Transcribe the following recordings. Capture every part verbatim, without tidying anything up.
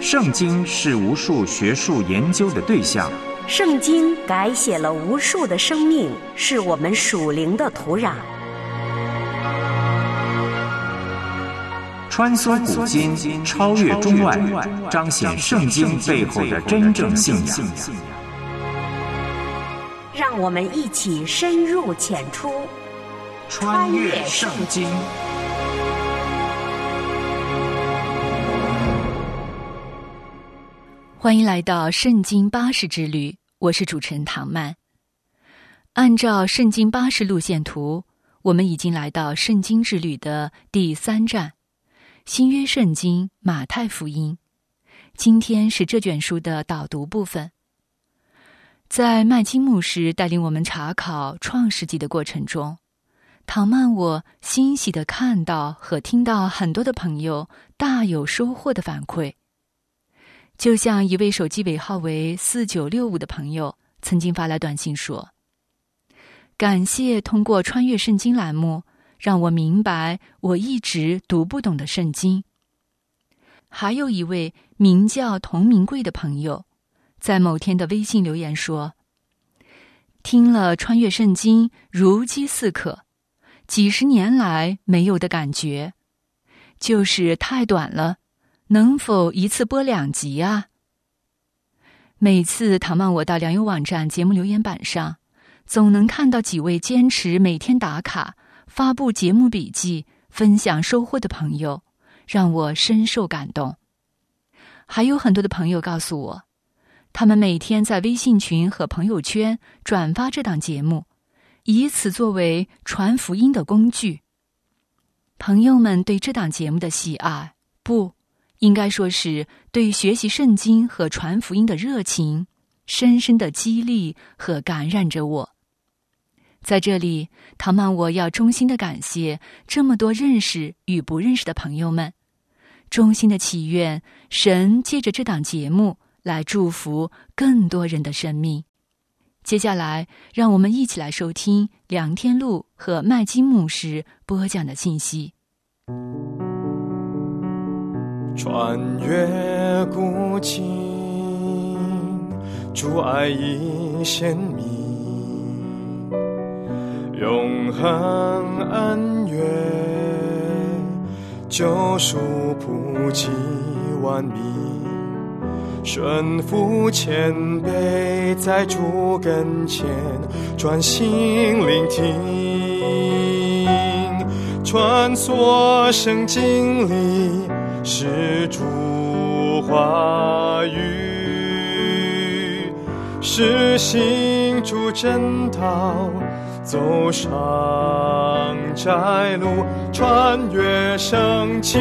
圣经是无数学术研究的对象， 圣经改写了无数的生命，是我们属灵的土壤。 穿梭古今，超越中外，彰显圣经背后的真正信仰。 让我们一起深入浅出， 穿越圣经。 欢迎来到圣经巴士之旅，我是主持人唐曼。按照圣经巴士路线图，我们已经来到圣经之旅的第三站，新约圣经马太福音。今天是这卷书的导读部分。在麦基牧师带领我们查考创世纪的过程中，唐曼我欣喜地看到和听到很多的朋友大有收获的反馈。就像一位手机尾号为四九六五的朋友曾经发来短信说，感谢通过穿越圣经栏目让我明白我一直读不懂的圣经。还有一位名叫童明贵的朋友在某天的微信留言说，听了穿越圣经如饥似渴，几十年来没有的感觉，就是太短了，能否一次播两集啊？每次唐曼我到良友网站节目留言板上，总能看到几位坚持每天打卡、发布节目笔记、分享收获的朋友，让我深受感动。还有很多的朋友告诉我，他们每天在微信群和朋友圈转发这档节目，以此作为传福音的工具。朋友们对这档节目的喜爱，不应该说是对学习圣经和传福音的热情，深深的激励和感染着我。在这里，唐曼我要衷心的感谢这么多认识与不认识的朋友们，衷心的祈愿神借着这档节目来祝福更多人的生命。接下来，让我们一起来收听梁天禄和麦基牧师播讲的信息。 穿越古今，主爱已显明，永恒恩怨，救赎普及万民，顺服谦卑，在主跟前专心聆听，穿梭圣经里是主话语，是行主真道，走上窄路，穿越圣经。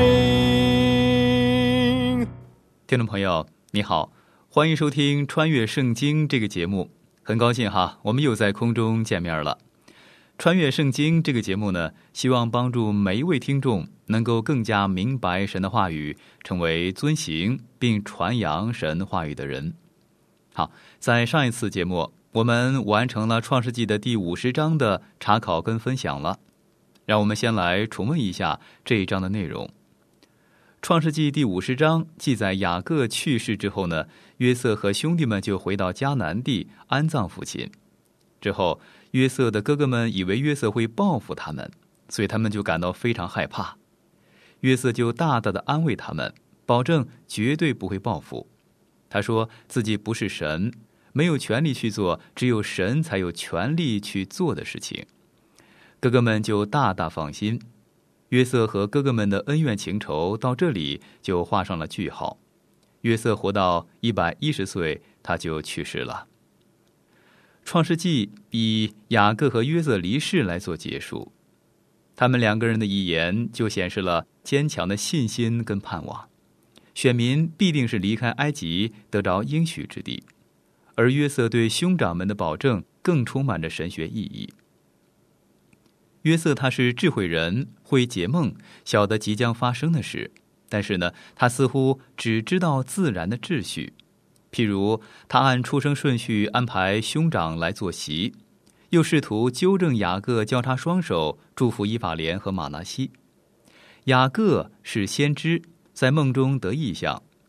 听众朋友你好，欢迎收听穿越圣经这个节目，很高兴哈，我们又在空中见面了。穿越圣经这个节目呢，希望帮助每一位听众能够更加明白神的话语，成为遵行并传扬神话语的人。好，在上一次节目我们完成了创世纪的第五十章的查考跟分享了，让我们先来重温一下这一章的内容。创世纪第五十章记载雅各去世之后呢，约瑟和兄弟们就回到迦南地安葬父亲。之后约瑟的哥哥们以为约瑟会报复他们，所以他们就感到非常害怕。约瑟就大大的安慰他们，保证绝对不会报复。他说自己不是神，没有权利去做只有神才有权利去做的事情。哥哥们就大大放心。约瑟和哥哥们的恩怨情仇到这里就画上了句号。约瑟活到一百一十岁，他就去世了。创世纪以雅各和约瑟离世来做结束，他们两个人的遗言就显示了坚强的信心跟盼望，选民必定是离开埃及得着应许之地，而约瑟对兄长们的保证更充满着神学意义。约瑟他是智慧人，会解梦，晓得即将发生的事，但是呢，他似乎只知道自然的秩序。譬如他按出生顺序安排兄长来坐席，又试图纠正雅各交叉双手祝福以法莲和玛拿西。雅各是先知，在梦中得异象，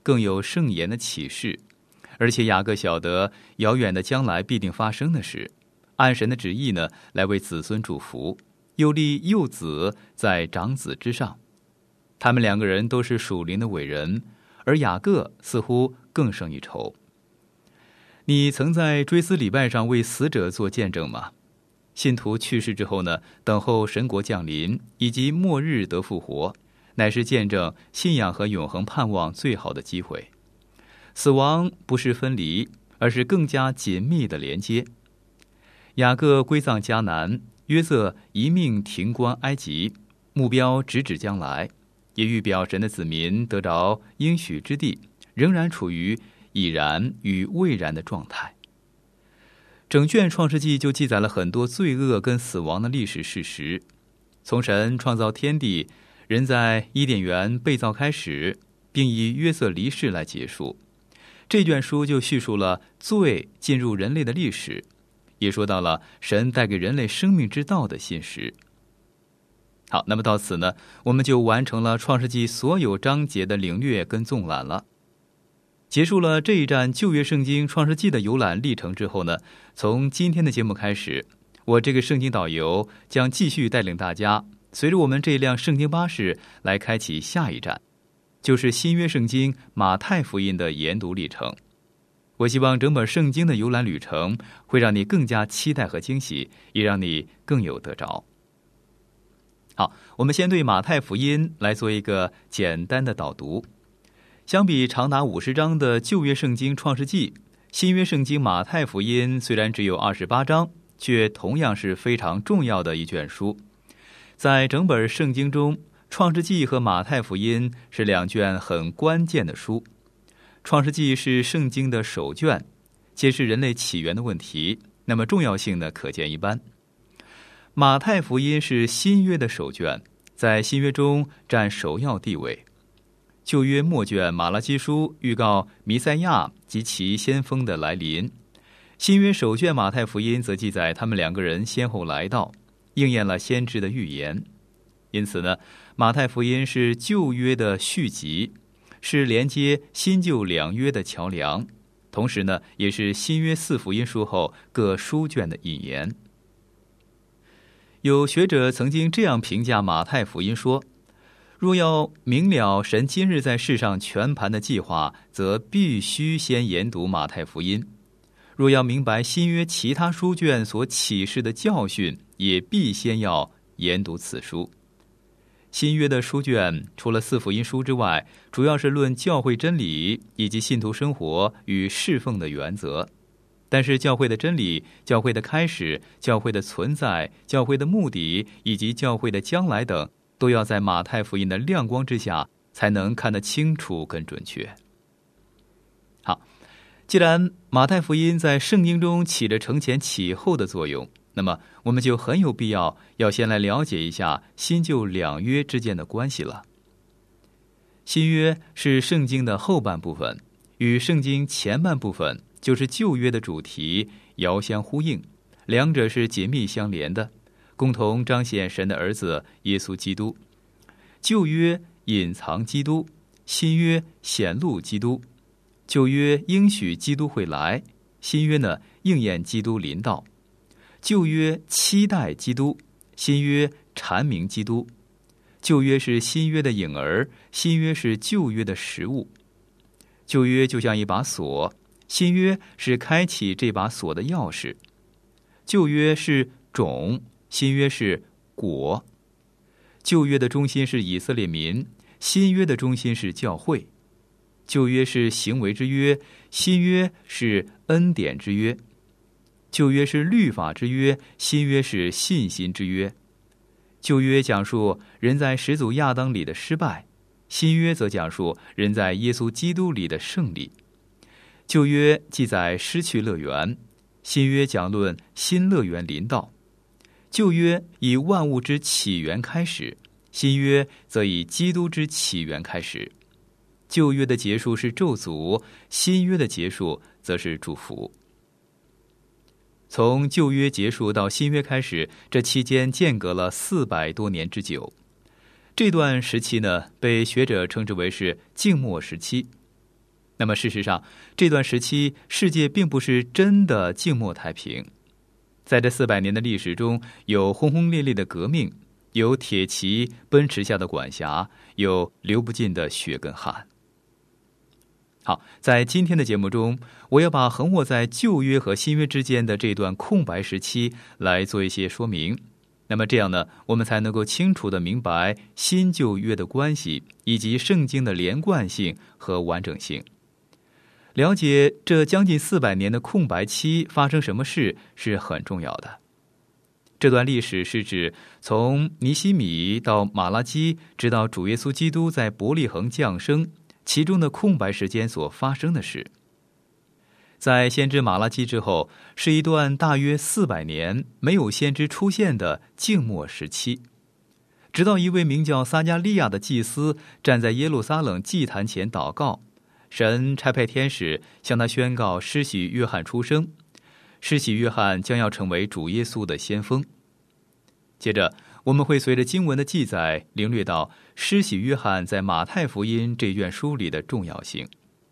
更有圣言的启示，而且雅各晓得遥远的将来必定发生的事，按神的旨意呢，来为子孙祝福，又立幼子在长子之上。他们两个人都是属灵的伟人，而雅各似乎更胜一筹。你曾在追思礼拜上为死者做见证吗？信徒去世之后呢，等候神国降临以及末日得复活，乃是见证信仰和永恒盼望最好的机会。死亡不是分离，而是更加紧密的连接。雅各归葬迦南，约瑟一命停关埃及，目标直指将来，也预表神的子民得着应许之地，仍然处于已然与未然的状态。整卷创世纪就记载了很多罪恶跟死亡的历史事实，从神创造天地，人在伊甸园被造开始，并以约瑟离世来结束。这卷书就叙述了罪进入人类的历史，也说到了神带给人类生命之道的信实。好，那么到此呢，我们就完成了创世纪所有章节的领略跟纵览了。结束了这一站旧约圣经创世纪的游览历程之后呢，从今天的节目开始，我这个圣经导游将继续带领大家随着我们这辆圣经巴士来开启下一站，就是新约圣经马太福音的研读历程。我希望整本圣经的游览旅程会让你更加期待和惊喜，也让你更有得着。好，我们先对马太福音来做一个简单的导读。相比长达五十章的旧约圣经创世纪，新约圣经马太福音虽然只有二十八章，却同样是非常重要的一卷书。在整本圣经中，创世纪和马太福音是两卷很关键的书。创世纪是圣经的首卷，揭示人类起源的问题，那么重要性呢，可见一斑。马太福音是新约的首卷，在新约中占首要地位。旧约末卷马拉基书预告弥赛亚及其先锋的来临，新约首卷马太福音则记载他们两个人先后来到，应验了先知的预言。因此呢，马太福音是旧约的续集，是连接新旧两约的桥梁，同时呢，也是新约四福音书后各书卷的引言。有学者曾经这样评价马太福音说，若要明了神今日在世上全盘的计划，则必须先研读马太福音；若要明白新约其他书卷所启示的教训，也必先要研读此书。新约的书卷除了四福音书之外，主要是论教会真理以及信徒生活与侍奉的原则。但是教会的真理、教会的开始、教会的存在、教会的目的以及教会的将来等，都要在马太福音的亮光之下才能看得清楚跟准确。好，既然马太福音在圣经中起着承前启后的作用，那么我们就很有必要要先来了解一下新旧两约之间的关系了。新约是圣经的后半部分，与圣经前半部分就是旧约的主题遥相呼应，两者是紧密相连的，共同彰显神的儿子耶稣基督。旧约隐藏基督，新约显露基督。旧约应许基督会来，新约呢应验基督临到。旧约期待基督，新约阐明基督。旧约是新约的影儿，新约是旧约的实物。旧约就像一把锁，新约是开启这把锁的钥匙。旧约是种，新约是果。旧约的中心是以色列民，新约的中心是教会。旧约是行为之约，新约是恩典之约。旧约是律法之约，新约是信心之约。旧约讲述人在始祖亚当里的失败，新约则讲述人在耶稣基督里的胜利。旧约记载失去乐园，新约讲论新乐园临到。旧约以万物之起源开始，新约则以基督之起源开始。旧约的结束是咒诅，新约的结束则是祝福。从旧约结束到新约开始，这期间间隔了四百多年之久。这段时期呢，被学者称之为是静默时期。 那么事实上，这段时期世界并不是真的静默太平。在这四百年的历史中，有轰轰烈烈的革命，有铁骑奔驰下的管辖，有流不尽的血跟汗。好，在今天的节目中，我要把横卧在旧约和新约之间的这段空白时期来做一些说明。那么这样呢，我们才能够清楚地明白新旧约的关系，以及圣经的连贯性和完整性。了解这将近四百年的空白期发生什么事是很重要的。这段历史是指从尼希米到马拉基，直到主耶稣基督在伯利恒降生，其中的空白时间所发生的事。在先知马拉基之后，是一段大约四百年没有先知出现的静默时期，直到一位名叫撒迦利亚的祭司站在耶路撒冷祭坛前祷告，神差派天使向他宣告施洗约翰出生，施洗约翰将要成为主耶稣的先锋。接着我们会随着经文的记载领略到施洗约翰在马太福音这卷书里的重要性。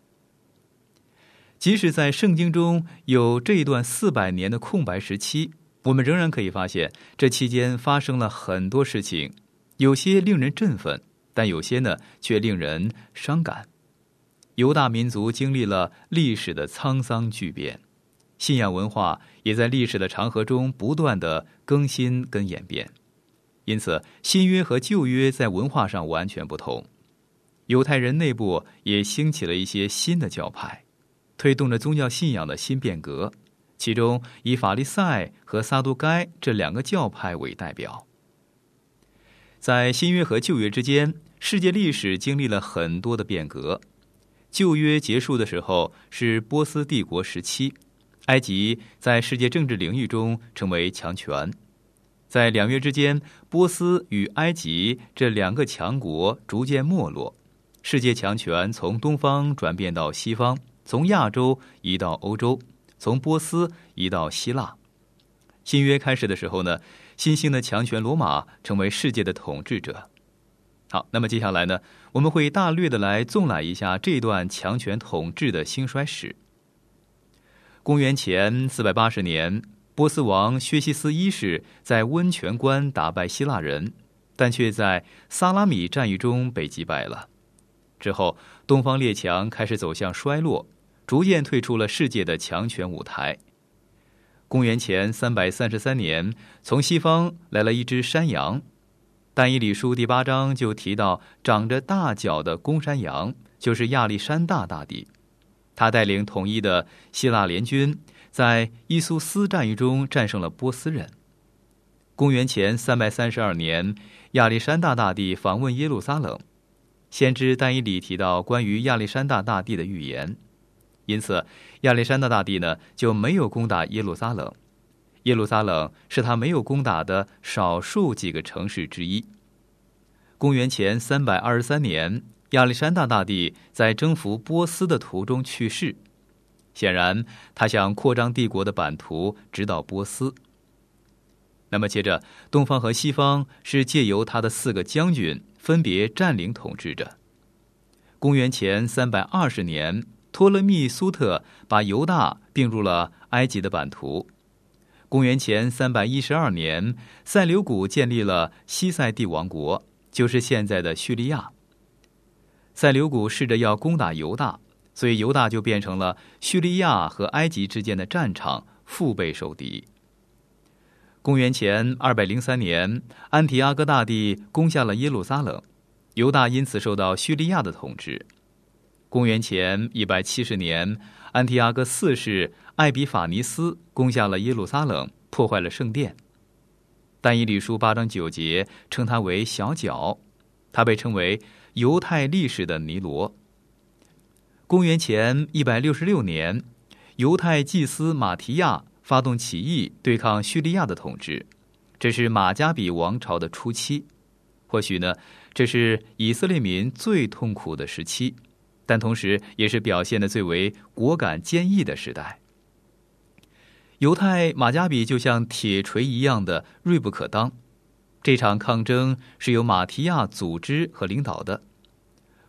即使在圣经中有这一段四百年的空白时期，我们仍然可以发现这期间发生了很多事情，有些令人振奋，但有些呢却令人伤感。犹大民族经历了历史的沧桑巨变，信仰文化也在历史的长河中不断的更新跟演变。因此新约和旧约在文化上完全不同。犹太人内部也兴起了一些新的教派，推动着宗教信仰的新变革，其中以法利赛和撒都该这两个教派为代表。在新约和旧约之间，世界历史经历了很多的变革。旧约结束的时候是波斯帝国时期，埃及在世界政治领域中成为强权。在两约之间，波斯与埃及这两个强国逐渐没落，世界强权从东方转变到西方，从亚洲移到欧洲，从波斯移到希腊。新约开始的时候呢，新兴的强权罗马成为世界的统治者。好，那么接下来呢，我们会大略的来纵览一下这段强权统治的兴衰史。公元前四百八十年，波斯王薛西斯一世在温泉关打败希腊人，但却在萨拉米战役中被击败了。之后，东方列强开始走向衰落，逐渐退出了世界的强权舞台。公元前三百三十三年，从西方来了一只山羊。但以理书第八章就提到，长着大角的公山羊就是亚历山大大帝。他带领统一的希腊联军，在伊苏斯战役中战胜了波斯人。公元前三百三十二年，亚历山大大帝访问耶路撒冷，先知但以理提到关于亚历山大大帝的预言，因此亚历山大大帝呢就没有攻打耶路撒冷。耶路撒冷是他没有攻打的少数几个城市之一。公元前三百二十三年，亚历山大大帝在征服波斯的途中去世。显然，他想扩张帝国的版图，直到波斯。那么接着，东方和西方是借由他的四个将军分别占领统治着。公元前三百二十年，托勒密苏特把犹大并入了埃及的版图。公元前三百一十二年，塞琉古建立了西塞地王国，就是现在的叙利亚。塞琉古试着要攻打犹大，所以犹大就变成了叙利亚和埃及之间的战场，腹背受敌。公元前二百零三年，安提阿哥大帝攻下了耶路撒冷，犹大因此受到叙利亚的统治。公元前一百七十年，安提阿哥四世艾比法尼斯攻下了耶路撒冷，破坏了圣殿。但以理书八章九节称他为小角，他被称为犹太历史的尼罗。公元前一百六十六年，犹太祭司马提亚发动起义对抗叙利亚的统治，这是马加比王朝的初期。或许呢，这是以色列民最痛苦的时期，但同时也是表现得最为果敢坚毅的时代。犹太马加比就像铁锤一样的锐不可当。这场抗争是由马提亚组织和领导的。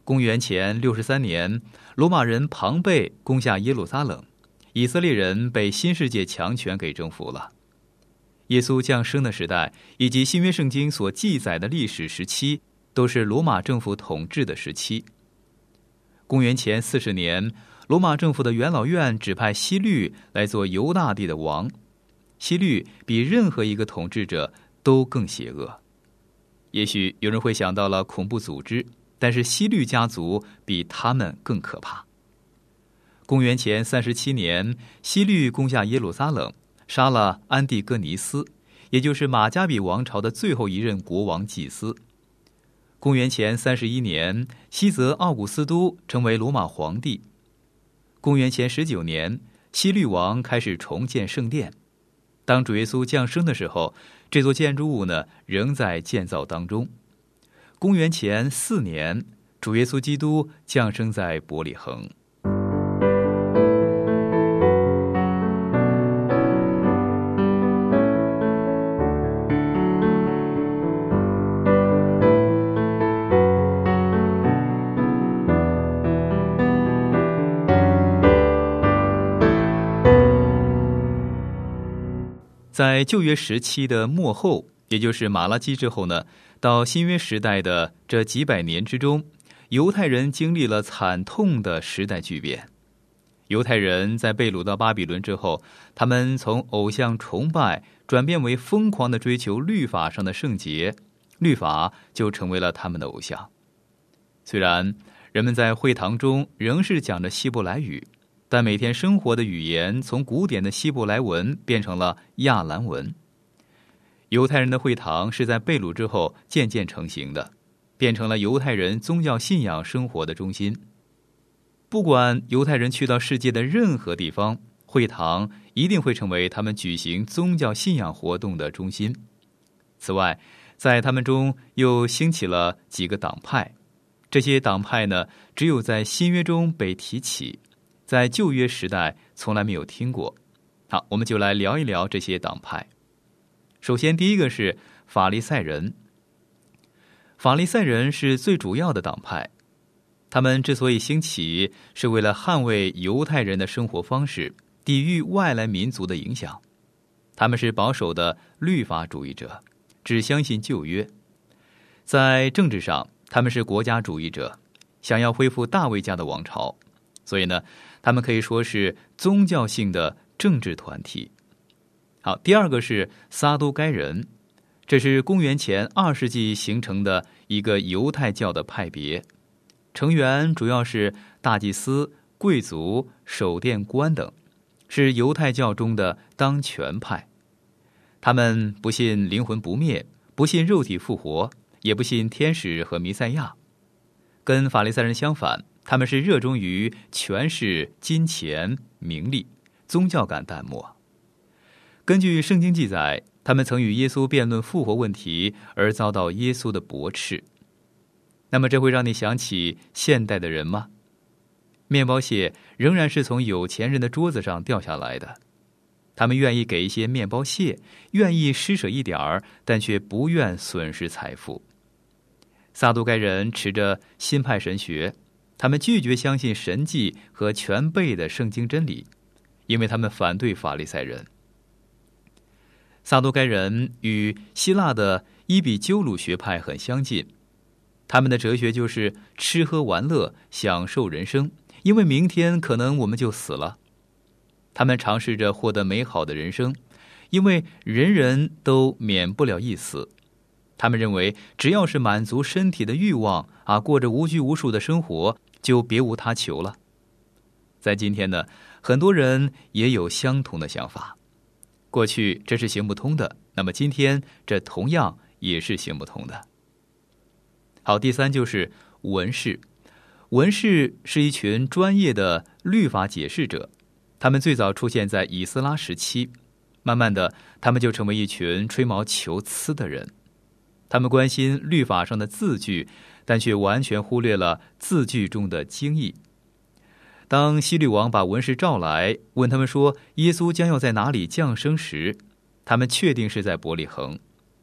公元前六十三年，罗马人庞贝攻下耶路撒冷，以色列人被新世界强权给征服了。耶稣降生的时代以及新约圣经所记载的历史时期，都是罗马政府统治的时期。公元前四十年，罗马政府的元老院指派希律来做犹大地的王。希律比任何一个统治者都更邪恶。也许有人会想到了恐怖组织，但是希律家族比他们更可怕。公元前三十七年，希律攻下耶路撒冷，杀了安蒂戈尼斯，也就是马加比王朝的最后一任国王祭司。公元前三十一年，西泽奥古斯都成为罗马皇帝。公元前十九年，希律王开始重建圣殿。当主耶稣降生的时候，这座建筑物呢仍在建造当中。公元前四年，主耶稣基督降生在伯利恒。在旧约时期的末后，也就是马拉基之后呢，到新约时代的这几百年之中，犹太人经历了惨痛的时代巨变。犹太人在被掳到巴比伦之后，他们从偶像崇拜转变为疯狂地追求律法上的圣洁，律法就成为了他们的偶像。虽然人们在会堂中仍是讲着希伯来语，但每天生活的语言从古典的希伯来文变成了亚兰文。犹太人的会堂是在被掳之后渐渐成型的，变成了犹太人宗教信仰生活的中心。不管犹太人去到世界的任何地方，会堂一定会成为他们举行宗教信仰活动的中心。此外，在他们中又兴起了几个党派，这些党派呢，只有在新约中被提起，在旧约时代从来没有听过。好，我们就来聊一聊这些党派。首先，第一个是法利赛人。法利赛人是最主要的党派，他们之所以兴起，是为了捍卫犹太人的生活方式，抵御外来民族的影响。他们是保守的律法主义者，只相信旧约。在政治上，他们是国家主义者，想要恢复大卫家的王朝，所以呢，他们可以说是宗教性的政治团体。好，第二个是撒都该人，这是公元前二世纪形成的一个犹太教的派别，成员主要是大祭司、贵族、守殿官等，是犹太教中的当权派。他们不信灵魂不灭，不信肉体复活，也不信天使和弥赛亚。跟法利赛人相反，他们是热衷于权势、金钱、名利，宗教感淡漠。根据圣经记载，他们曾与耶稣辩论复活问题，而遭到耶稣的驳斥。那么这会让你想起现代的人吗？面包屑仍然是从有钱人的桌子上掉下来的，他们愿意给一些面包屑，愿意施舍一点儿，但却不愿损失财富。撒都该人持着新派神学，他们拒绝相信神迹和全备的圣经真理，因为他们反对法利赛人。撒都该人与希腊的伊比鸠鲁学派很相近，他们的哲学就是吃喝玩乐，享受人生，因为明天可能我们就死了。他们尝试着获得美好的人生，因为人人都免不了一死。他们认为只要是满足身体的欲望啊，过着无拘无束的生活，就别无他求了。在今天呢，很多人也有相同的想法。过去这是行不通的，那么今天这同样也是行不通的。好，第三就是文士。文士是一群专业的律法解释者，他们最早出现在以斯拉时期，慢慢的他们就成为一群吹毛求疵的人。他们关心律法上的字句，但却完全忽略了字句中的经义。当希律王把文士召来，问他们说耶稣将要在哪里降生时，他们确定是在伯利恒。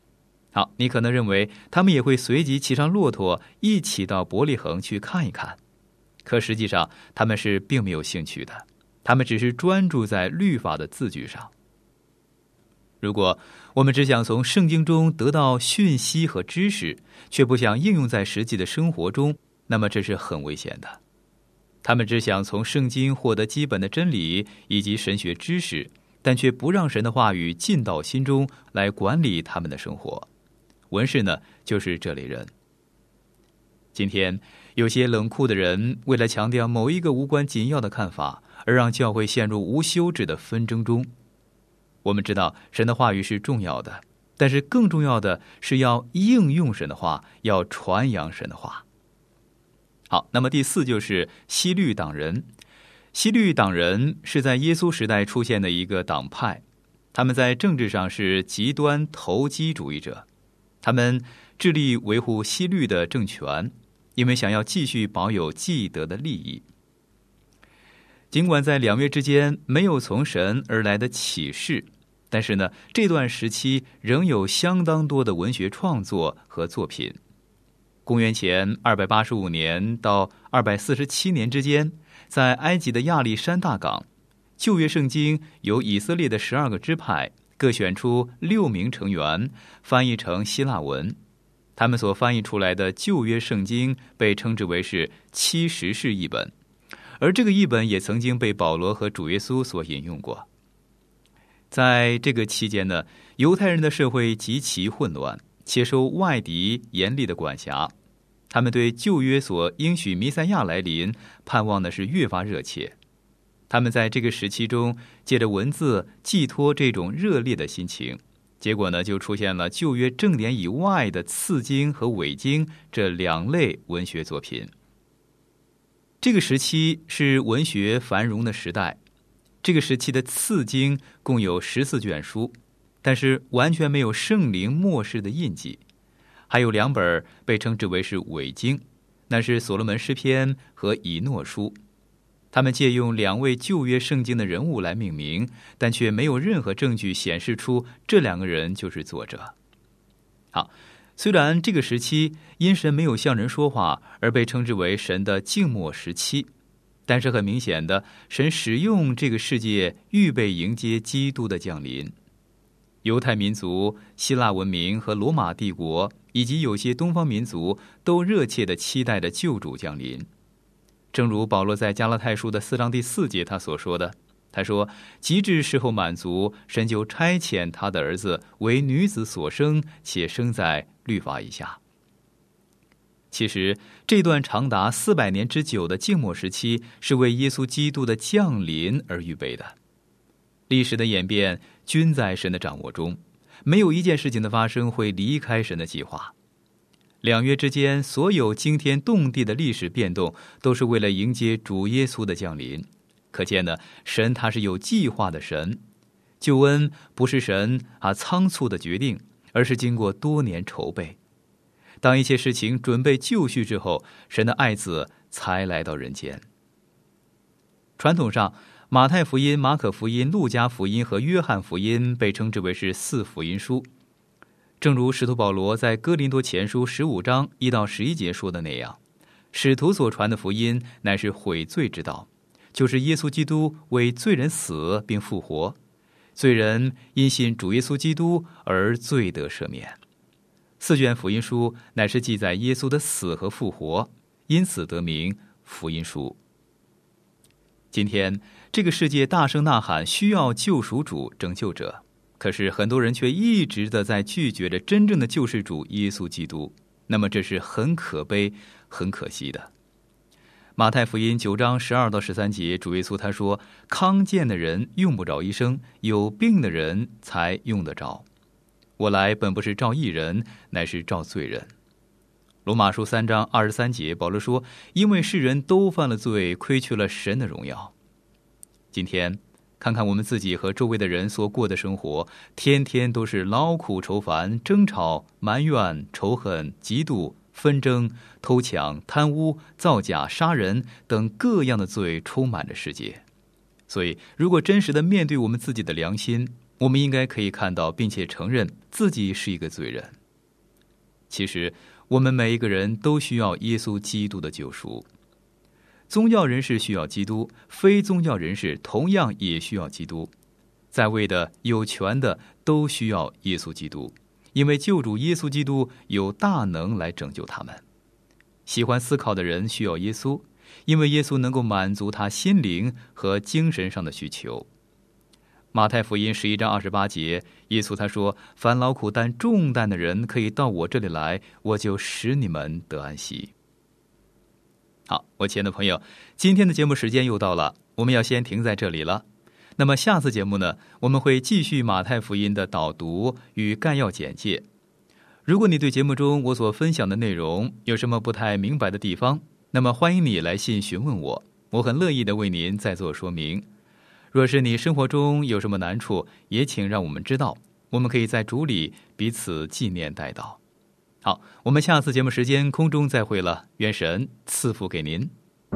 好，你可能认为他们也会随即骑上骆驼，一起到伯利恒去看一看。可实际上，他们是并没有兴趣的，他们只是专注在律法的字句上。如果我们只想从圣经中得到讯息和知识，却不想应用在实际的生活中，那么这是很危险的。他们只想从圣经获得基本的真理以及神学知识，但却不让神的话语进到心中来管理他们的生活。文士呢，就是这类人。今天有些冷酷的人为了强调某一个无关紧要的看法，而让教会陷入无休止的纷争中。我们知道神的话语是重要的，但是更重要的是要应用神的话，要传扬神的话。好，那么第四就是西律党人。西律党人是在耶稣时代出现的一个党派，他们在政治上是极端投机主义者，他们致力维护西律的政权，因为想要继续保有既得的利益。尽管在两约之间没有从神而来的启示，但是呢，这段时期仍有相当多的文学创作和作品。公元前二百八十五年到二百四十七年之间，在埃及的亚历山大港，旧约圣经由以色列的十二个支派各选出六名成员，翻译成希腊文。他们所翻译出来的旧约圣经被称之为是七十士译本，而这个译本也曾经被保罗和主耶稣所引用过。在这个期间呢，犹太人的社会极其混乱，且受外敌严厉的管辖。他们对旧约所应许弥赛亚来临，盼望的是越发热切。他们在这个时期中，借着文字寄托这种热烈的心情，结果呢，就出现了旧约正典以外的次经和伪经这两类文学作品。这个时期是文学繁荣的时代。这个时期的次经共有十四卷书，但是完全没有圣灵默示的印记。还有两本被称之为是伪经，那是所罗门诗篇和以诺书。他们借用两位旧约圣经的人物来命名，但却没有任何证据显示出这两个人就是作者。好，虽然这个时期因神没有向人说话而被称之为神的静默时期，但是很明显的，神使用这个世界预备迎接基督的降临。犹太民族、希腊文明和罗马帝国以及有些东方民族都热切地期待着救主降临。正如保罗在加拉太书的四章第四节他所说的，他说，及至时候满足，神就差遣他的儿子为女子所生，且生在律法以下。其实这段长达四百年之久的静默时期是为耶稣基督的降临而预备的。历史的演变均在神的掌握中，没有一件事情的发生会离开神的计划。两约之间所有惊天动地的历史变动都是为了迎接主耶稣的降临。可见呢，神他是有计划的神。救恩不是神啊仓促的决定，而是经过多年筹备。当一切事情准备就绪之后，神的爱子才来到人间。传统上，马太福音、马可福音、路加福音和约翰福音被称之为是四福音书。正如使徒保罗在哥林多前书十五章一到十一节说的那样，使徒所传的福音乃是悔罪之道，就是耶稣基督为罪人死并复活，罪人因信主耶稣基督而罪得赦免。四卷福音书乃是记载耶稣的死和复活，因此得名福音书。今天这个世界大声呐喊需要救赎主、拯救者，可是很多人却一直的在拒绝着真正的救世主耶稣基督，那么这是很可悲、很可惜的。马太福音九章十二到十三节，主耶稣他说，康健的人用不着医生，有病的人才用得着。我来本不是召义人，乃是召罪人。罗马书三章二十三节，保罗说，因为世人都犯了罪，亏去了神的荣耀。今天看看我们自己和周围的人所过的生活，天天都是劳苦愁烦、争吵、埋怨、仇恨、嫉妒、纷争、偷抢、贪污、造假、杀人等各样的罪充满着世界。所以如果真实的面对我们自己的良心，我们应该可以看到并且承认自己是一个罪人。 其实我们每一个人都需要耶稣基督的救赎。宗教人士需要基督，非宗教人士同样也需要基督。在位的、有权的都需要耶稣基督，因为救主耶稣基督有大能来拯救他们。喜欢思考的人需要耶稣，因为耶稣能够满足他心灵和精神上的需求。马太福音十一章二十八节，耶稣他说：凡劳苦担重担的人可以到我这里来，我就使你们得安息。好，我亲爱的朋友，今天的节目时间又到了，我们要先停在这里了。那么下次节目呢，我们会继续马太福音的导读与概要简介。如果你对节目中我所分享的内容有什么不太明白的地方，那么欢迎你来信询问我，我很乐意的为您再做说明。若是你生活中有什么难处，也请让我们知道，我们可以在主里彼此纪念代祷。好，我们下次节目时间空中再会了，愿神赐福给您。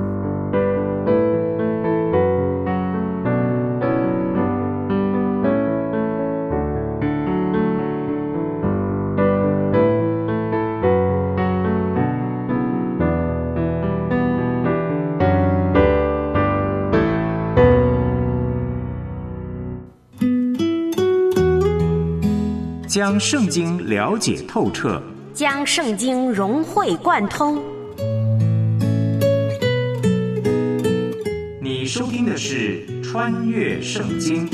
将圣经了解透彻， 将圣经融会贯通。 你收听的是《穿越圣经》。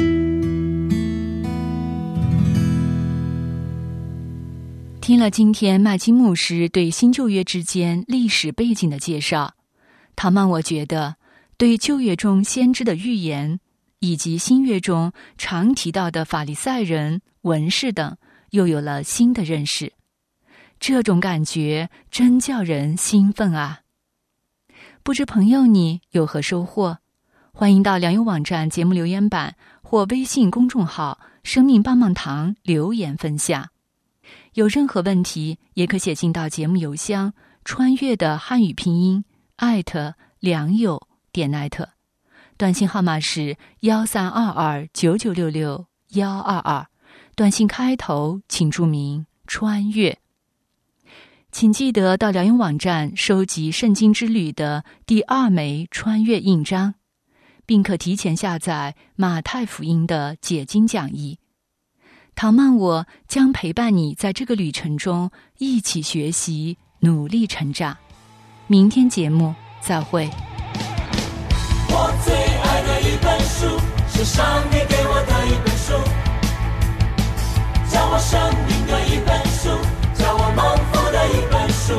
听了今天麦基牧师对新旧约之间历史背景的介绍，唐曼我觉得对旧约中先知的预言，以及新约中常提到的法利赛人、文士等，又有了新的认识。这种感觉真叫人兴奋啊！不知朋友你有何收获？欢迎到良友网站节目留言板或微信公众号生命棒棒堂留言分享。有任何问题也可写进到节目邮箱穿越的汉语拼音艾特良友点艾特，短信号码是幺三二二九九六六幺二二，短信开头请注明穿越。请记得到良友网站收集圣经之旅的第二枚穿越印章，并可提前下载马太福音的解经讲义。唐曼我将陪伴你在这个旅程中一起学习，努力成长。明天节目再会。 我最爱的一本书是上帝给我的一本书，教我生命的一本书，教我蒙福的一本书。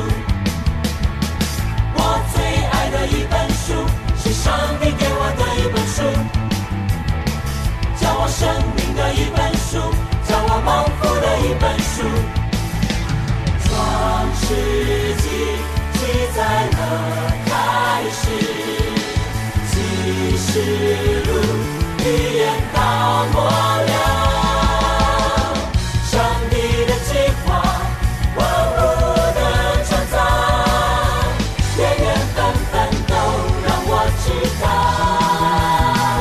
我最爱的一本书是上帝给我的一本书，教我生命的一本书，教我蒙福的一本书。创世纪记载了开始，启示录预言到末了。上帝的计划，万物的创造，缘缘分分都让我知道。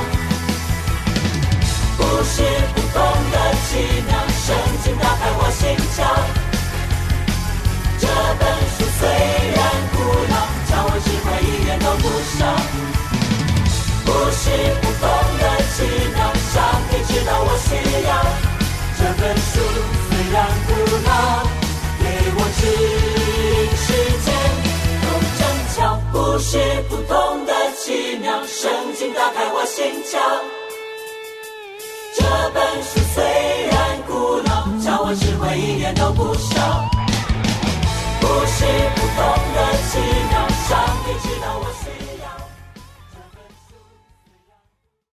不是普通的奇妙，圣经打开我心窍。这本书虽然古老，教我智慧一点都不少。不是普通的奇妙，上帝知道我需要。这本书虽然古老，给我指引世界有真巧。不是普通的奇妙，圣经打开我心窍。这本书虽然古老，教我智慧一点都不少。